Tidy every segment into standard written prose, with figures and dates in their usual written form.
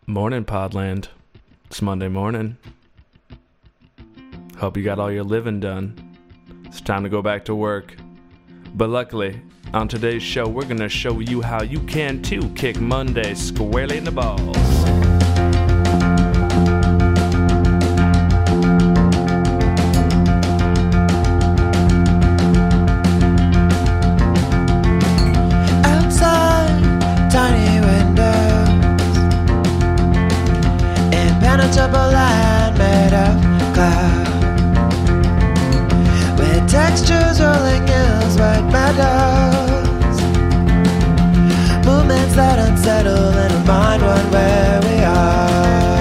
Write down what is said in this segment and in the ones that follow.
Morning, Podland. It's Monday morning. Hope you got all your living done. It's time to go back to work. But luckily, on today's show, we're going to show you how you can too kick Monday squarely in the balls. Impenetrable land made of cloud, with textures rolling hills, white meadows, movements that unsettle in a mind one where we are.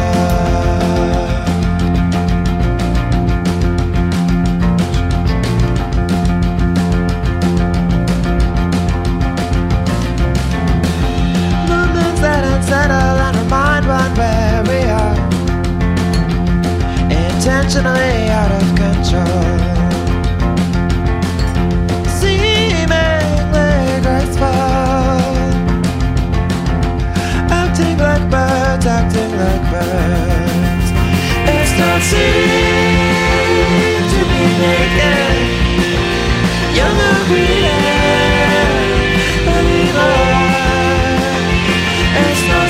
Movements that unsettle in a mind one where we are. Intentionally out of control, seemingly graceful, acting like birds, acting like birds. It's not seen to be naked, young or greedy anymore. It's not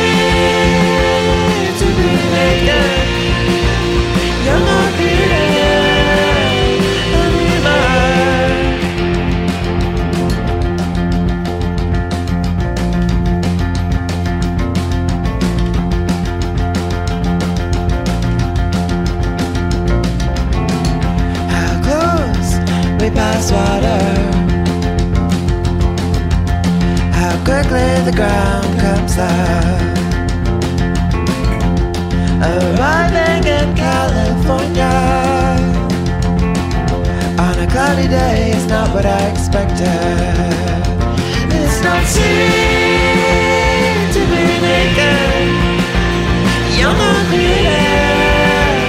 seen to be naked, you're not here anymore. How close we pass water, how quickly the ground comes up. Arriving in California on a cloudy day is not what I expected. It's not seen to be naked, you're not created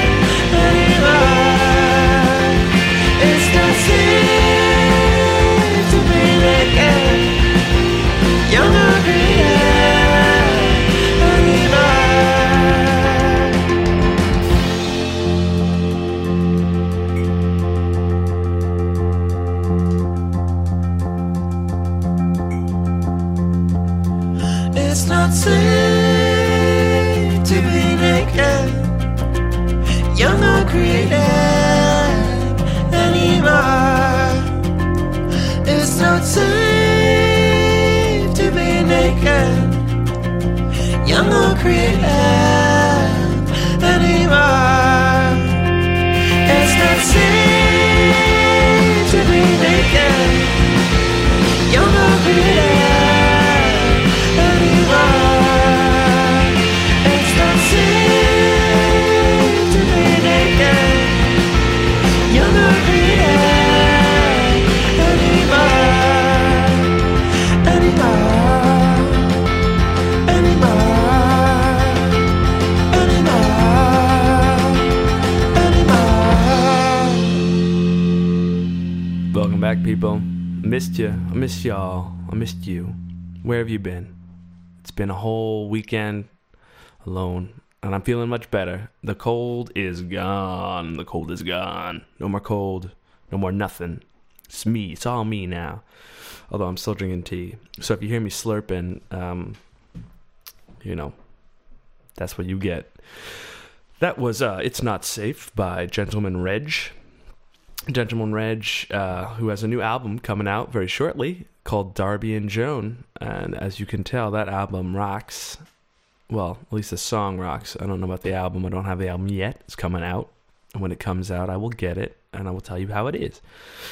anymore. It's not seen to be naked, you're not created anymore. It's not safe to be naked, you're not created anymore. It's not safe to be naked, you're not created anymore. It's not safe to be naked, you're not created. It's not safe to be naked, you're not created anymore, anymore, anymore. Welcome back, people. Missed you. I missed y'all. I missed you. Where have you been? It's been a whole weekend alone, and I'm feeling much better. The cold is gone. The cold is gone. No more cold. No more nothing. It's me. It's all me now. Although I'm still drinking tea. So if you hear me slurping, that's what you get. That was It's Not Safe by Gentleman Reg. Gentleman Reg, who has a new album coming out very shortly called Darby and Joan, and as you can tell, that album rocks. Well, at least the song rocks. I don't know about the album. I don't have the album yet. It's coming out, and when it comes out, I will get it, and I will tell you how it is.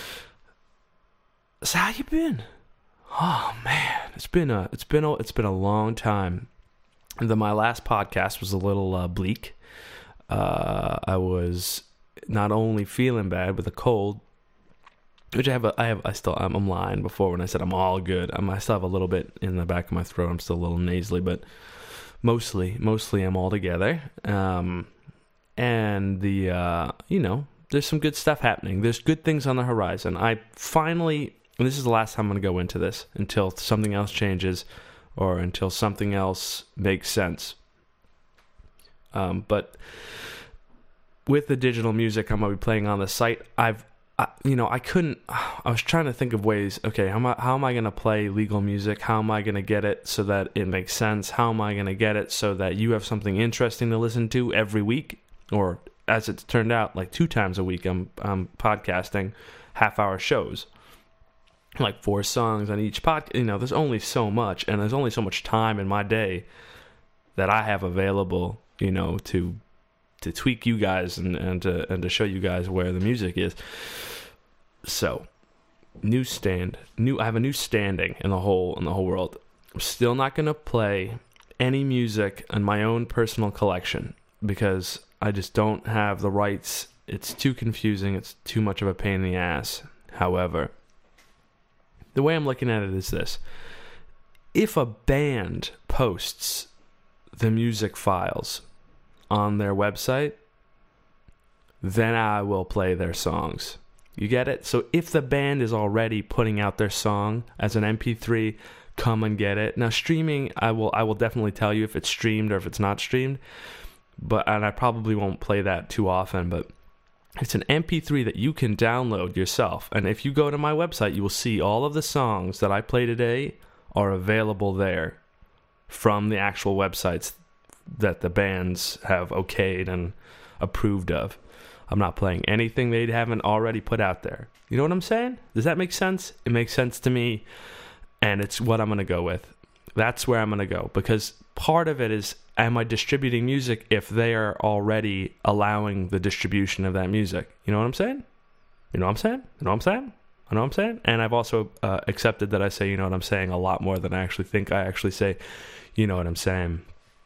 So how you been? Oh man, it's been a long time. My last podcast was a little bleak. I was not only feeling bad with a cold, which I'm lying before when I said I'm all good. I still have a little bit in the back of my throat. I'm still a little nasally, but mostly I'm all together. And there's some good stuff happening. There's good things on the horizon. I finally, and this is the last time I'm going to go into this until something else changes or until something else makes sense. But with the digital music I'm going to be playing on the site, I was trying to think of ways, okay, how am I going to play legal music? How am I going to get it so that it makes sense? How am I going to get it so that you have something interesting to listen to every week? Or as it's turned out, like 2 times a week, I'm podcasting half-hour shows, like 4 songs on each podcast. There's only so much, and there's only so much time in my day that I have available, to tweak you guys and to show you guys where the music is. So, I have a new standing in the whole world. I'm still not going to play any music in my own personal collection because I just don't have the rights. It's too confusing. It's too much of a pain in the ass. However, the way I'm looking at it is this. If a band posts the music files on their website, then I will play their songs. You get it? So if the band is already putting out their song as an MP3, come and get it. Now streaming, I will definitely tell you if it's streamed or if it's not streamed. And I probably won't play that too often, but it's an MP3 that you can download yourself. And if you go to my website, you will see all of the songs that I play today are available there from the actual websites that the bands have okayed and approved of. I'm not playing anything they haven't already put out there. You know what I'm saying? Does that make sense? It makes sense to me, and it's what I'm going to go with. That's where I'm going to go, because part of it is, am I distributing music if they are already allowing the distribution of that music? You know what I'm saying? You know what I'm saying? You know what I'm saying? I know what I'm saying? And I've also accepted that I say, you know what I'm saying, a lot more than I actually think I actually say, you know what I'm saying.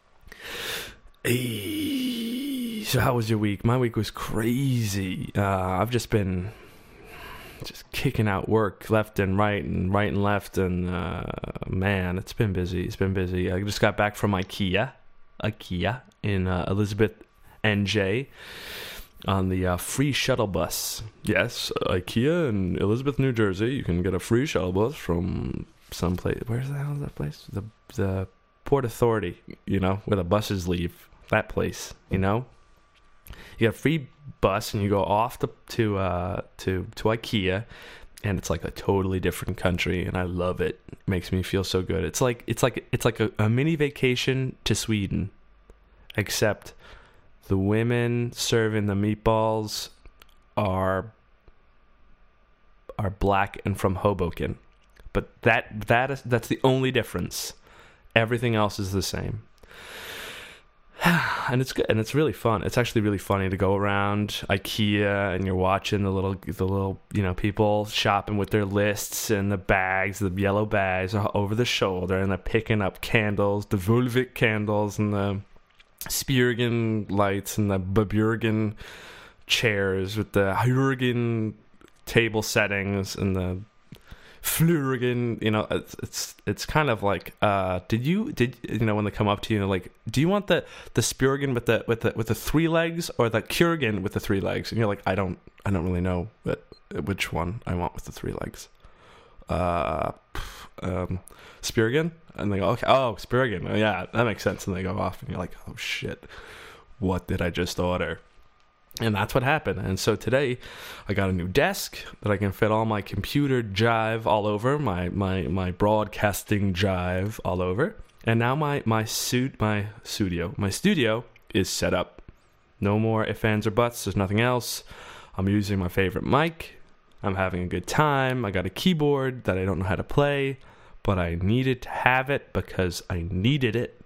Hey, so how was your week? My week was crazy. I've just been kicking out work left and right and left, and man, it's been busy. I just got back from IKEA in Elizabeth, NJ, on the free shuttle bus. Yes, IKEA in Elizabeth, New Jersey. You can get a free shuttle bus from some place. Where's the hell is that place? The Port Authority, where the buses leave. That place, You get a free bus and you go off to IKEA, and it's like a totally different country, and I love it. It makes me feel so good. It's like a mini vacation to Sweden, except the women serving the meatballs are black and from Hoboken. But that's the only difference. Everything else is the same. And it's good, and it's really fun. It's actually really funny to go around IKEA and you're watching the little people shopping with their lists and the yellow bags over the shoulder, and they're picking up candles, the Volvic candles and the Spiergen lights and the Babjörgen chairs with the Jürgen table settings and the Flurgen, it's kind of like, did when they come up to you and they're like, do you want the Spurgen with the 3 legs or the Kurgen with the 3 legs? And you're like, I don't really know which one I want with the 3 legs. Spurgen? And they go, okay, Spurgen. Oh, yeah, that makes sense. And they go off and you're like, oh shit, what did I just order? And that's what happened. And so today I got a new desk that I can fit all my computer jive all over, my broadcasting jive all over. And now my studio is set up. No more ifs, ands, or buts. There's nothing else. I'm using my favorite mic. I'm having a good time. I got a keyboard that I don't know how to play, but I needed to have it because I needed it.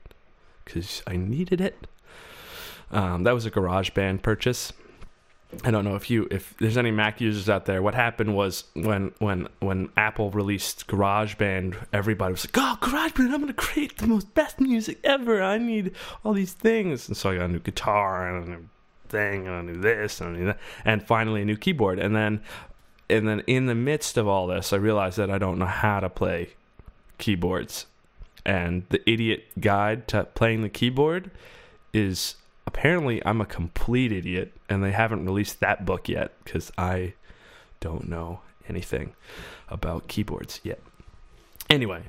That was a GarageBand purchase. I don't know if there's any Mac users out there. What happened was when Apple released GarageBand, everybody was like, "Oh, GarageBand! I'm gonna create the best music ever. I need all these things." And so I got a new guitar and a new thing and a new this and a new that, and finally a new keyboard. And then in the midst of all this, I realized that I don't know how to play keyboards, and the idiot guide to playing the keyboard is. Apparently, I'm a complete idiot, and they haven't released that book yet because I don't know anything about keyboards yet. Anyway,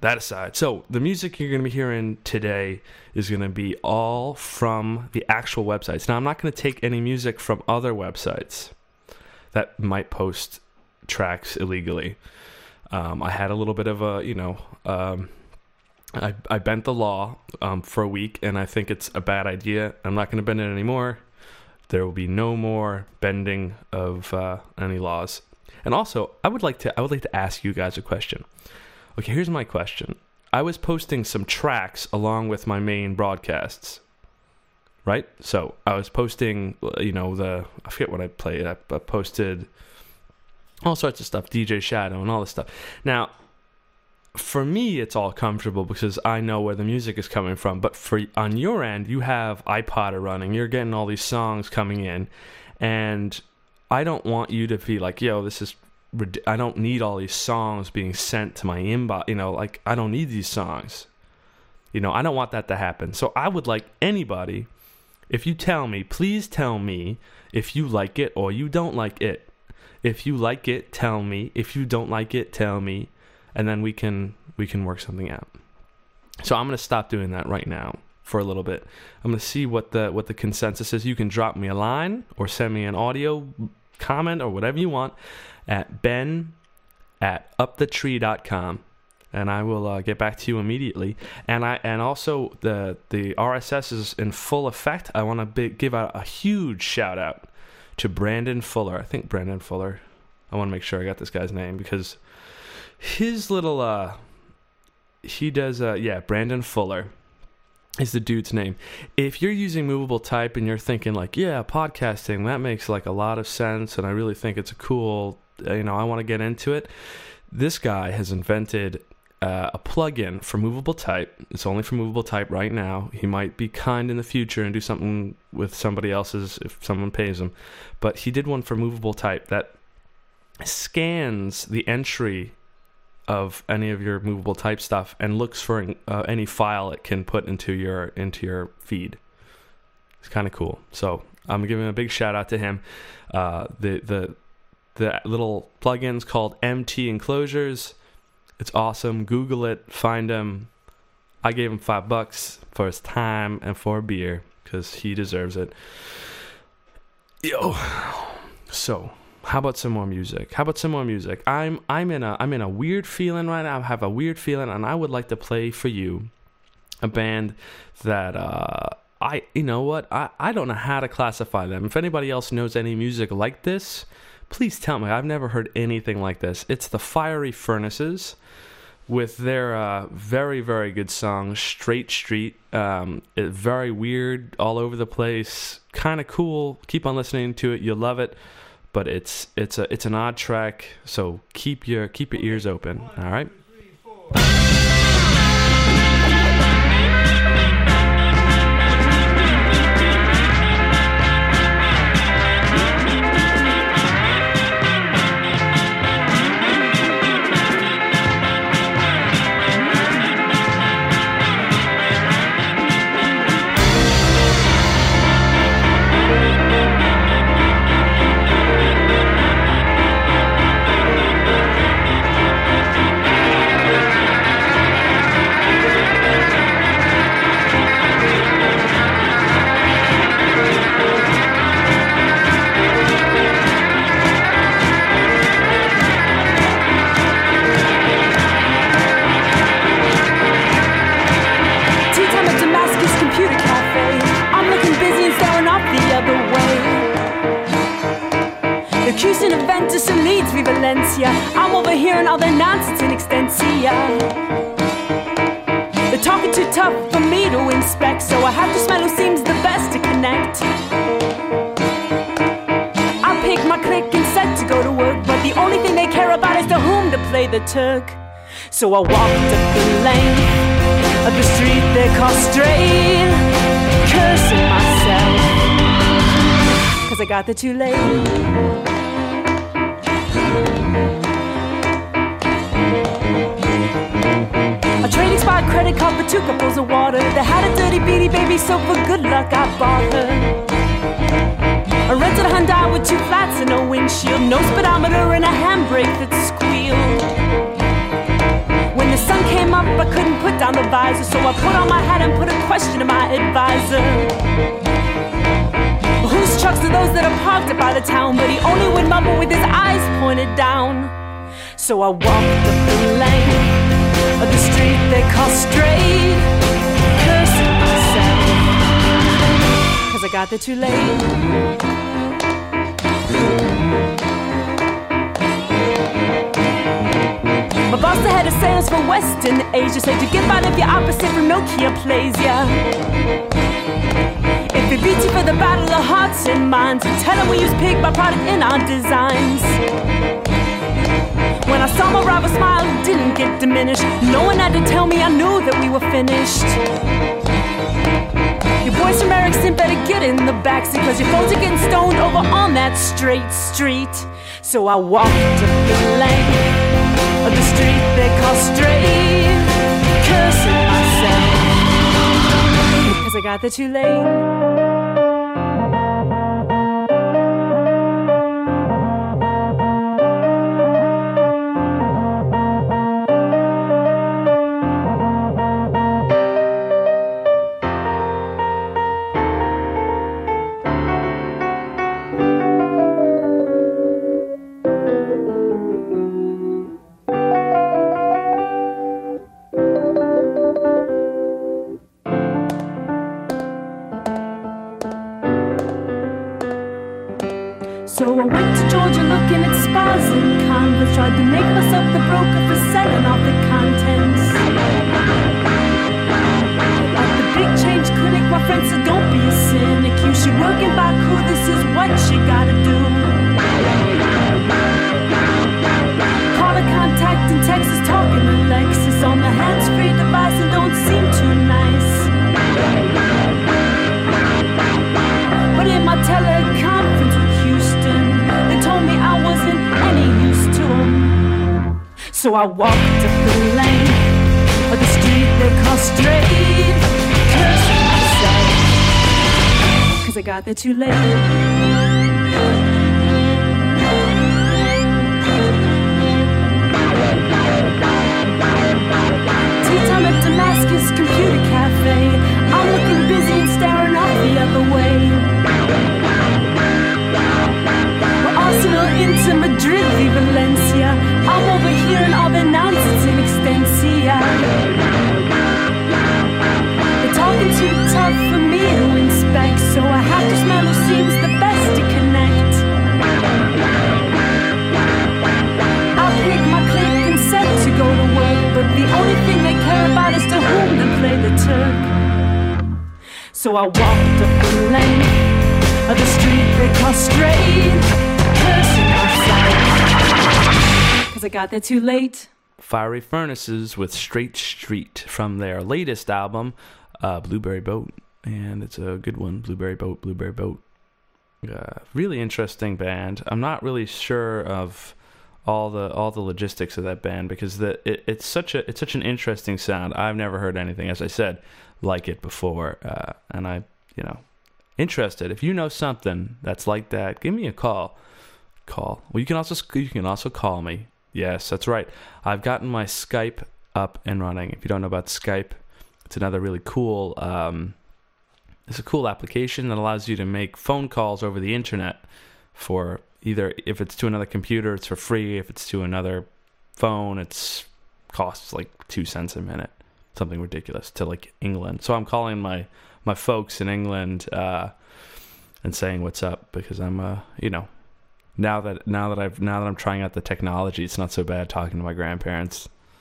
that aside, so the music you're going to be hearing today is going to be all from the actual websites. Now, I'm not going to take any music from other websites that might post tracks illegally. I had a little bit of a, I bent the law for a week, and I think it's a bad idea. I'm not going to bend it anymore. There will be no more bending of any laws. And also, I would like to ask you guys a question. Okay, here's my question. I was posting some tracks along with my main broadcasts, right? So I was posting, I forget what I played. I posted all sorts of stuff, DJ Shadow and all this stuff. Now, for me, it's all comfortable because I know where the music is coming from. But on your end, you have iPod running. You're getting all these songs coming in. And I don't want you to be like, yo, I don't need all these songs being sent to my inbox. I don't need these songs. I don't want that to happen. So I would like anybody, if you tell me, please tell me if you like it or you don't like it. If you like it, tell me. If you don't like it, tell me. And then we can work something out. So I'm going to stop doing that right now for a little bit. I'm going to see what the consensus is. You can drop me a line or send me an audio comment or whatever you want at ben@upthetree.com, and I will get back to you immediately. And also the RSS is in full effect. I want to give out a huge shout out to Brandon Fuller. I think Brandon Fuller. I want to make sure I got this guy's name because his little he does Brandon Fuller is the dude's name. If you're using Movable Type and you're thinking like, yeah, podcasting, that makes like a lot of sense and I really think it's a cool, I want to get into it. This guy has invented a plugin for Movable Type. It's only for Movable Type right now. He might be kind in the future and do something with somebody else's if someone pays him. But he did one for Movable Type that scans the entry of any of your Movable Type stuff and looks for any file it can put into your feed. It's kind of cool. So I'm giving a big shout out to him. The little plugin's called MT Enclosures. It's awesome. Google it. Find him. I gave him $5 for his time and for a beer because he deserves it. Yo. So, how about some more music? I'm in a weird feeling right now. I have a weird feeling, and I would like to play for you a band that I don't know how to classify them. If anybody else knows any music like this, please tell me. I've never heard anything like this. It's the Fiery Furnaces with their very, very good song, Straight Street. It's very weird, all over the place, kind of cool. Keep on listening to it. You'll love it. But it's an odd track, so keep your ears open. All right. I'm over here and all their nonsense in Extensia. They're talking too tough for me to inspect, so I have to smell who seems the best to connect. I pick my click and set to go to work, but the only thing they care about is to whom to play the Turk. So I walked up the lane of the street they call straight, cursing myself, 'cause I got there too late. A trading spot credit card for 2 cups of water. They had a dirty beady baby, so for good luck I bought her. I rented a Hyundai with 2 flats and no windshield, no speedometer and a handbrake that squealed. When the sun came up, I around the visor. So I put on my hat and put a question to my advisor. Whose trucks are those that are parked up by the town? But he only would mumble with his eyes pointed down. So I walked up the lane of the street they call straight, cursing myself, 'cause I got there too late. My boss that had a sales for Western Asia said you get by if you're opposite from Nokia plays ya. If it beats you for the battle of hearts and minds, tell them we use pig by product in our designs. When I saw my rival smile, it didn't get diminished. No one had to tell me, I knew that we were finished. Your boys from Ericsson better get in the backseat, 'cause your phones are getting stoned over on that straight street. So I walked up the lane of the street they call straight, cursing myself, 'cause I got there too late. So I went to Georgia looking at spas and convents, tried to make myself the broker for selling off the contents. At the big change clinic, my friend said, don't be a cynic, you should work in Baku, this is what you gotta do. Call a contact in Texas, talking to Lexus on the hands-free device and don't seem too nice. But in my teleconference with Houston, they told me I wasn't any use to them. So I walked up the lane of the street they call straight, cursing myself, 'cause I got there too late. Tea time at Damascus Computer Cafe, I'm looking busy and staring off the other way. We're Arsenal into Madrid, v Valencia, I'm overhearing all the nonsense in Extensia. They're talking too tough for me to inspect, so I have to smell who seems the best to connect. I picked my click and set to go to work, but the only thing they care about is to whom to play the Turk. So I walked up the lane of the street they call straight, cursing myself, 'cause I got there too late. Fiery Furnaces with Straight Street from their latest album, Blueberry Boat. And it's a good one, Blueberry Boat, Blueberry Boat. Really interesting band. I'm not really sure of all the logistics of that band, because it's such an interesting sound. I've never heard anything, as I said, like it before, and I, interested. If you know something that's like that, give me a call. Well, you can also call me. Yes, that's right. I've gotten my Skype up and running. If you don't know about Skype, it's another really cool. It's a cool application that allows you to make phone calls over the internet. For either, if it's to another computer, it's for free. If it's to another phone, costs like 2 cents a minute. Something ridiculous, to like England. So I'm calling my folks in England and saying what's up, because I'm now that I'm trying out the technology, it's not so bad talking to my grandparents.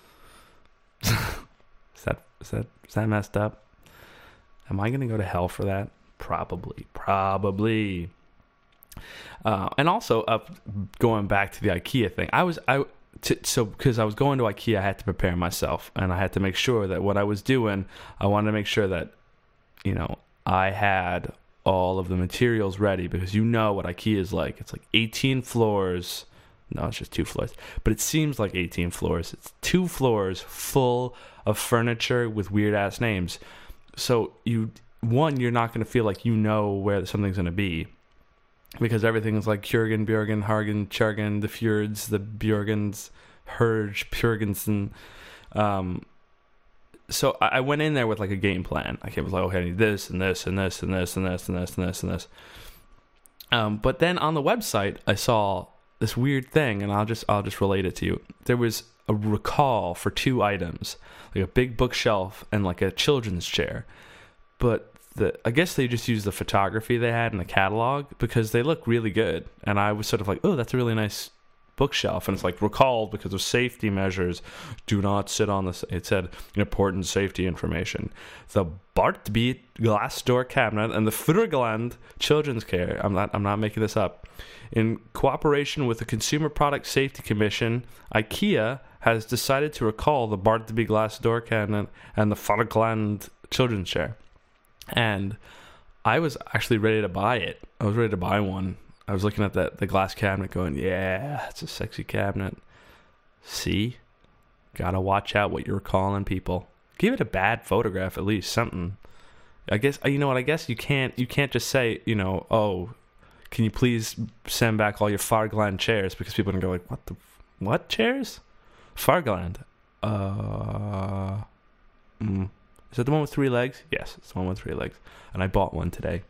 Is that messed up? Am I going to go to hell for that? Probably. And also, going back to the IKEA thing, because I was going to IKEA, I had to prepare myself, and I had to make sure that what I was doing, I wanted to make sure that, I had all of the materials ready, because what IKEA is like. It's like 18 floors. No, it's just 2 floors. But it seems like 18 floors. It's 2 floors full of furniture with weird-ass names. So, you're not going to feel like you know where something's going to be, because everything is like Kjurgen, Björgen, Hargen, Chargen, the Fjords, the Björgens, Herge, Pjurgensen. so I went in there with like a game plan. I was like, okay, I need this and this and this and this and this and this and this and this. But then on the website, I saw this weird thing, and I'll just relate it to you. There was a recall for 2 items, like a big bookshelf and like a children's chair. But I guess they just used the photography they had in the catalog because they look really good. And I was sort of like, oh, that's a really nice bookshelf. And it's like recalled because of safety measures. Do not sit on this. It said important safety information. The Bartby glass door cabinet and the Frugland children's care. I'm not making this up. In cooperation with the Consumer Product Safety Commission, IKEA has decided to recall the Bartby glass door cabinet and the Frugland children's chair. And I was actually ready to buy it. I was ready to buy one. I was looking at the glass cabinet going, yeah, it's a sexy cabinet. See? Gotta watch out what you're calling people. Give it a bad photograph, at least, something. I guess, you know what, I guess you can't just say, oh, can you please send back all your Fargland chairs? Because people are going to go like, what chairs? Fargland. Is that the one with 3 legs? Yes, it's the one with 3 legs. And I bought one today.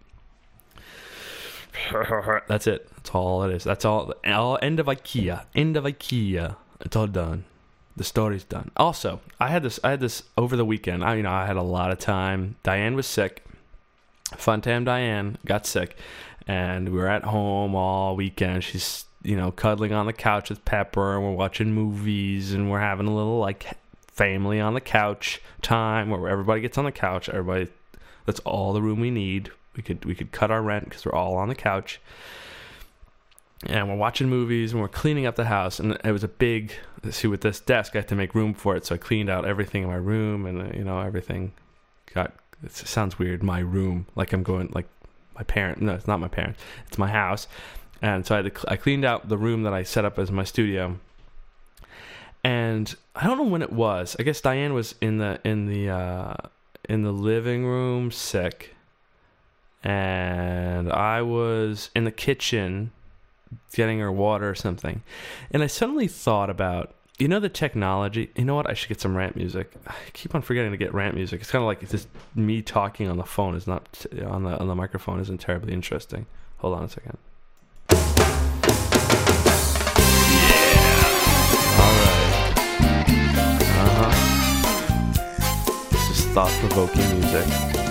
That's it. That's all it is. That's all end of IKEA. End of IKEA. It's all done. The story's done. Also, I had this over the weekend. I had a lot of time. Diane was sick. Funtime Diane got sick. And we were at home all weekend. She's, cuddling on the couch with Pepper, and we're watching movies, and we're having a little family on the couch time where everybody gets on the couch. That's all the room we need. We could cut our rent because we're all on the couch, and we're watching movies, and we're cleaning up the house. And it was a big, see, with this desk I had to make room for it, so I cleaned out everything in my room, and everything got, it sounds weird, my room, like I'm going like my parent. No, it's not my parents, it's my house. And so I cleaned out the room that I set up as my studio. And I don't know when it was. I guess Diane was in the living room sick, and I was in the kitchen getting her water or something. And I suddenly thought about, the technology. You know what? I should get some rant music. I keep on forgetting to get rant music. It's kind of like just me talking on the phone is not on the microphone isn't terribly interesting. Hold on a second. Thought-provoking music.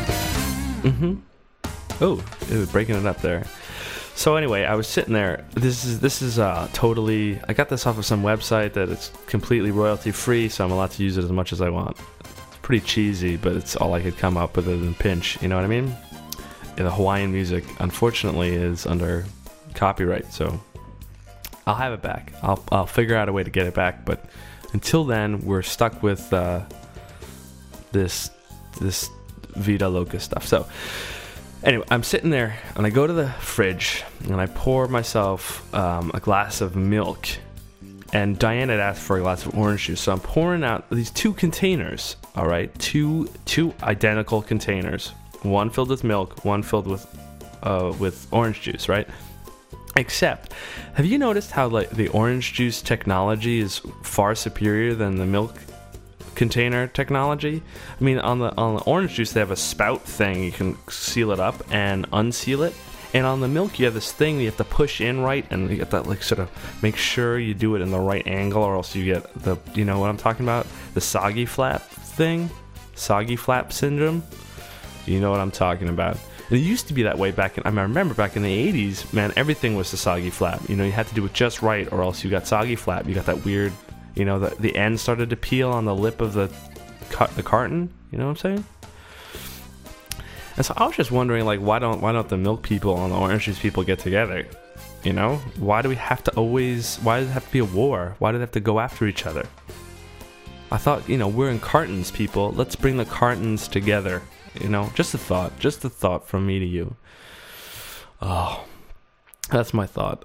Oh, it was breaking it up there. So anyway, I was sitting there. This is totally. I got this off of some website that it's completely royalty free, so I'm allowed to use it as much as I want. It's pretty cheesy, but it's all I could come up with in pinch. You know what I mean? And the Hawaiian music, unfortunately, is under copyright, so I'll have it back. I'll figure out a way to get it back, but until then, we're stuck with. This Vida Loca stuff. So anyway, I'm sitting there and I go to the fridge and I pour myself a glass of milk, and Diane had asked for a glass of orange juice, so I'm pouring out these 2 containers. All right, two identical containers, one filled with milk, one filled with orange juice, right? Except, have you noticed how the orange juice technology is far superior than the milk container technology? I mean, on the orange juice they have a spout thing, you can seal it up and unseal it, and on the milk you have this thing you have to push in right, and you get that sort of make sure you do it in the right angle, or else you get the, you know what I'm talking about, the soggy flap thing, soggy flap syndrome. You know what I'm talking about. And it used to be that way back in, I remember back in the 80s, man, everything was the soggy flap. You had to do it just right, or else you got soggy flap. You got that weird, the end started to peel on the lip of the carton. You know what I'm saying? And so I was just wondering, why don't the milk people and the orange juice people get together? Why do we have to always? Why does it have to be a war? Why do they have to go after each other? I thought, we're in cartons, people. Let's bring the cartons together. Just a thought from me to you. Oh, that's my thought.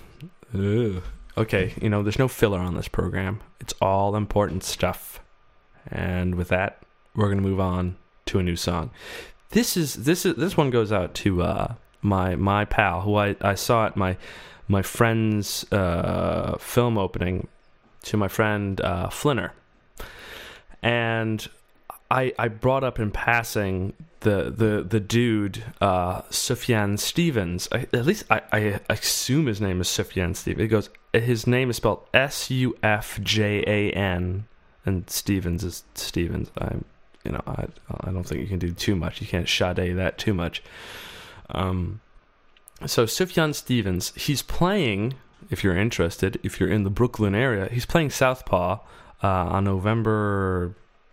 Okay, there's no filler on this program. It's all important stuff. And with that, we're going to move on to a new song. This one goes out to my pal who I saw at my friend's film opening, to my friend Flinner. And I brought up in passing the dude Sufjan Stevens. At least I assume his name is Sufjan Stevens. His name is spelled Sufjan, and Stevens is Stevens. I don't think you can do too much. You can't Sade that too much. So Sufjan Stevens, he's playing. If you're interested, if you're in the Brooklyn area, he's playing Southpaw on November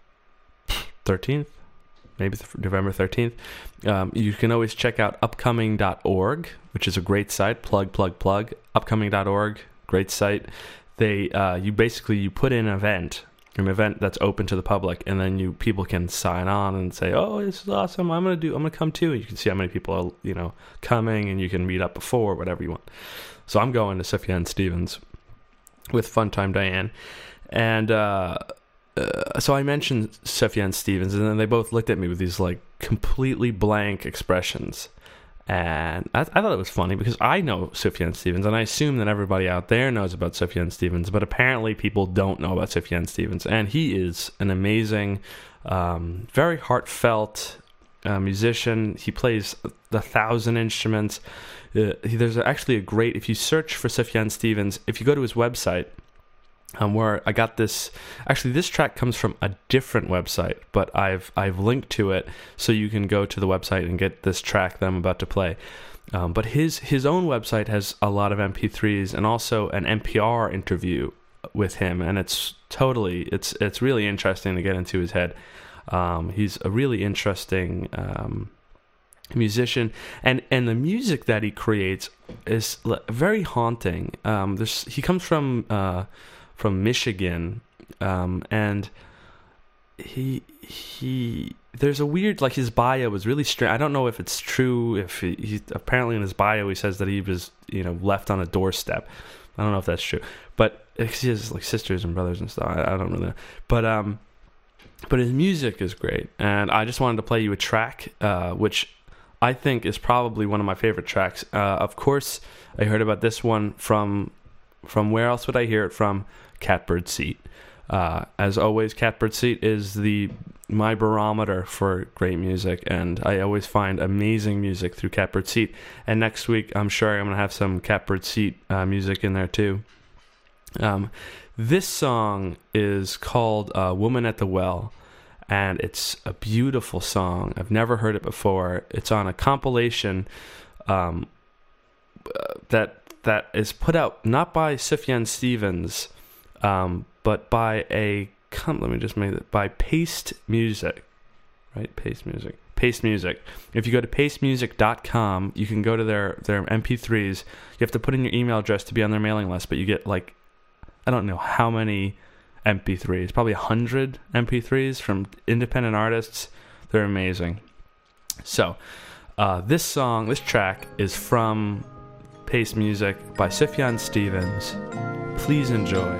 13th, maybe November 13th. You can always check out upcoming.org, which is a great site. Plug. Upcoming.org, great site. You put in an event that's open to the public, and then people can sign on and say, "Oh, this is awesome! I'm gonna come too." And you can see how many people are coming, and you can meet up before, whatever you want. So I'm going to Sufjan Stevens with Funtime Diane. And so I mentioned Sufjan Stevens, and then they both looked at me with these completely blank expressions. And I thought it was funny because I know Sufjan Stevens, and I assume that everybody out there knows about Sufjan Stevens, but apparently people don't know about Sufjan Stevens. And he is an amazing, very heartfelt musician. He plays 1,000 instruments. There's actually a great, if you search for Sufjan Stevens, if you go to his website, where I got this, actually this track comes from a different website, but I've linked to it so you can go to the website and get this track that I'm about to play. But his own website has a lot of MP3s and also an NPR interview with him, and it's really interesting to get into his head. He's a really interesting musician, and the music that he creates is very haunting. He comes from Michigan, and he there's a weird, his bio was really strange. I don't know if it's true. If he apparently in his bio he says that he was left on a doorstep. I don't know if that's true, but he has sisters and brothers and stuff. I don't really know, but his music is great, and I just wanted to play you a track which I think is probably one of my favorite tracks. Of course, I heard about this one from where else would I hear it from? Catbird Seat. As always, Catbird Seat is my barometer for great music, and I always find amazing music through Catbird Seat. And next week, I'm sure I'm going to have some Catbird Seat music in there too. This song is called Woman at the Well, and it's a beautiful song. I've never heard it before. It's on a compilation that is put out not by Sufjan Stevens, but by by Paste Music, right? Paste Music. If you go to pastemusic.com, you can go to their MP3s. You have to put in your email address to be on their mailing list, but you get I don't know how many MP3s, probably 100 MP3s from independent artists. They're amazing. So this track is from Paste Music by Sufjan Stevens. Please enjoy.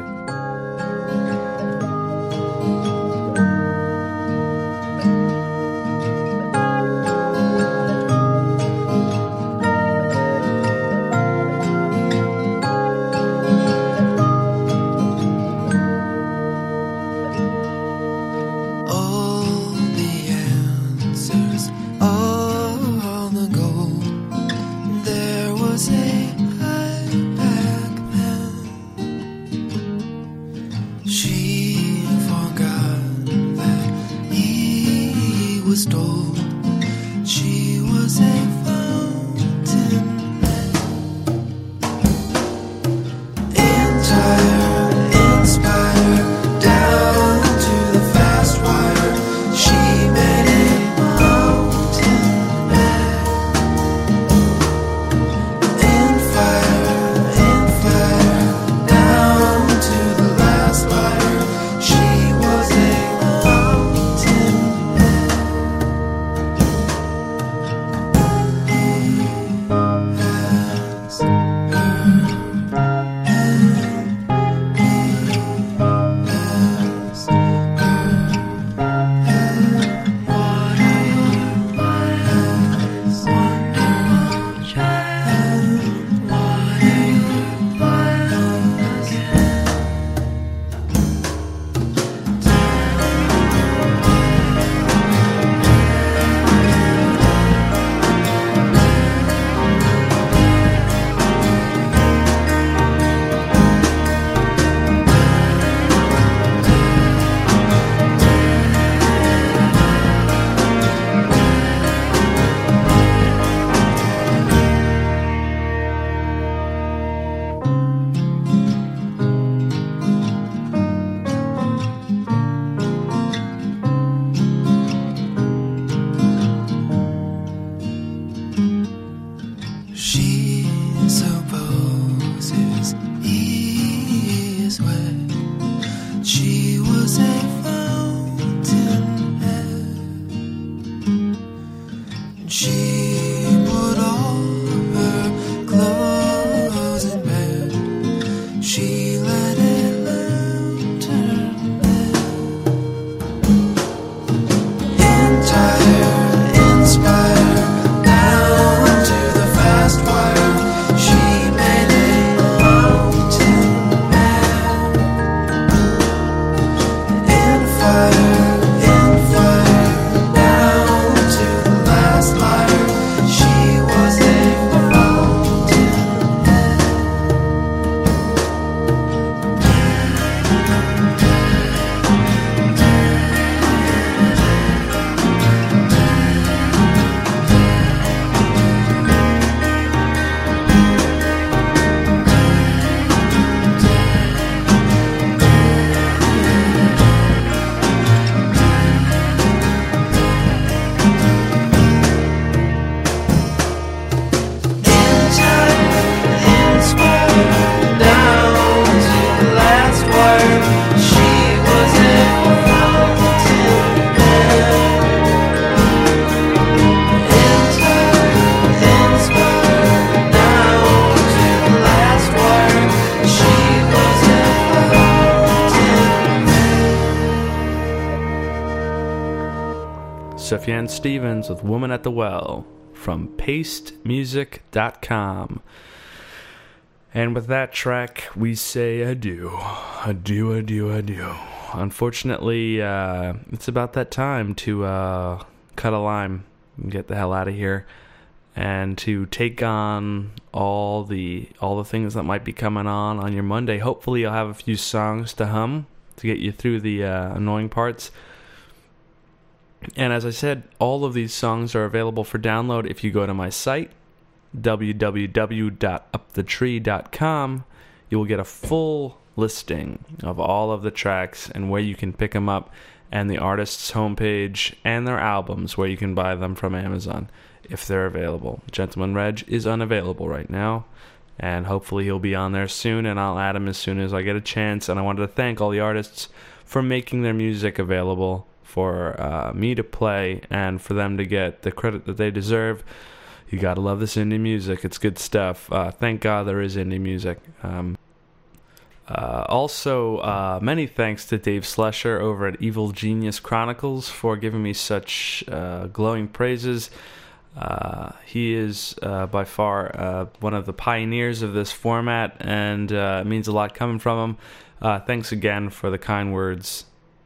Sufjan Stevens with Woman at the Well from pastemusic.com. And with that track, we say adieu. Adieu, adieu, adieu. Unfortunately, it's about that time to cut a line and get the hell out of here, and to take on all the things that might be coming on your Monday. Hopefully, you'll have a few songs to hum to get you through the annoying parts. And as I said, all of these songs are available for download if you go to my site, www.upthetree.com. You will get a full listing of all of the tracks and where you can pick them up, and the artist's homepage and their albums where you can buy them from Amazon if they're available. Gentleman Reg is unavailable right now, and hopefully he'll be on there soon, and I'll add him as soon as I get a chance. And I wanted to thank all the artists for making their music available for me to play and for them to get the credit that they deserve. You gotta love this indie music. It's good stuff. Thank God there is indie music. Also, many thanks to Dave Slesher over at Evil Genius Chronicles for giving me such glowing praises. He is by far one of the pioneers of this format, and it means a lot coming from him. Thanks again for the kind words.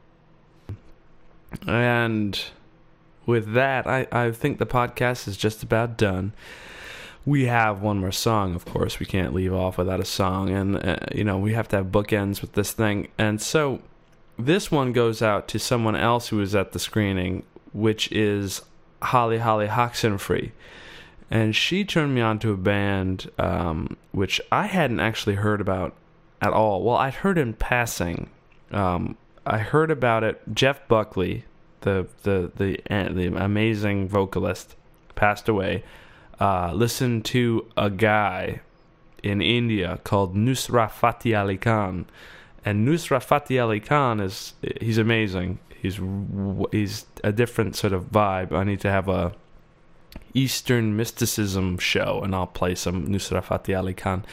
And with that, I think the podcast is just about done. We have one more song, of course. We can't leave off without a song. And, we have to have bookends with this thing. And so this one goes out to someone else who was at the screening, which is Holly Oxenfree. And she turned me on to a band which I hadn't actually heard about at all. Well, I'd heard in passing. I heard about it. Jeff Buckley, the amazing vocalist, passed away. Listened to a guy in India called Nusrat Fateh Ali Khan, and Nusrat Fateh Ali Khan he's amazing. He's a different sort of vibe. I need to have a Eastern mysticism show, and I'll play some Nusrat Fateh Ali Khan.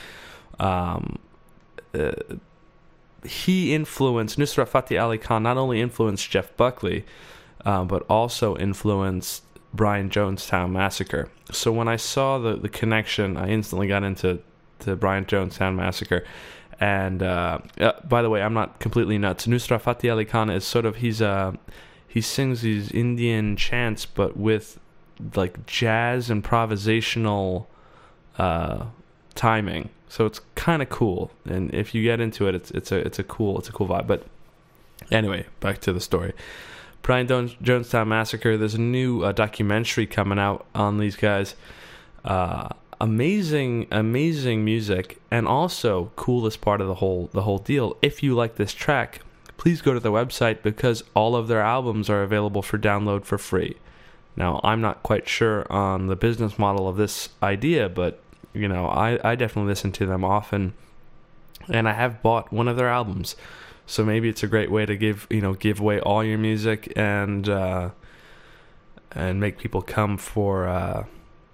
Nusrat Fateh Ali Khan not only influenced Jeff Buckley, but also influenced Brian Jonestown Massacre. So when I saw the connection, I instantly got into Brian Jonestown Massacre. And by the way, I'm not completely nuts. Nusrat Fateh Ali Khan is sort of he sings these Indian chants, but with like jazz improvisational timing. So it's kind of cool, and if you get into it, it's a cool vibe. But anyway, back to the story. Brian Jonestown Massacre. There's a new documentary coming out on these guys. Amazing music, and also coolest part of the whole deal. If you like this track, please go to their website, because all of their albums are available for download for free. Now, I'm not quite sure on the business model of this idea, but I definitely listen to them often, and I have bought one of their albums. So maybe it's a great way to give away all your music and make people come for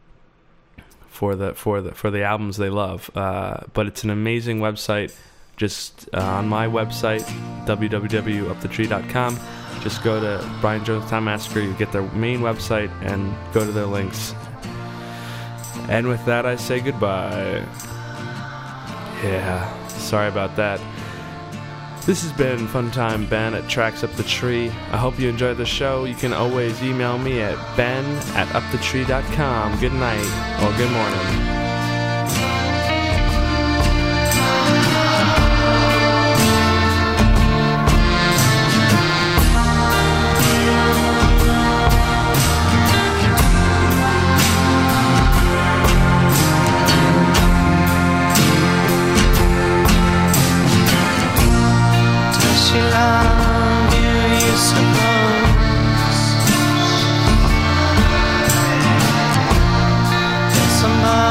the albums they love. But it's an amazing website. Just on my website, www.upthetree.com, just go to Brian Jonestown Massacre. You get their main website and go to their links. And with that, I say goodbye. Yeah, sorry about that. This has been Funtime Ben at Tracks Up the Tree. I hope you enjoyed the show. You can always email me at ben@upthetree.com. Good night or good morning. Somebody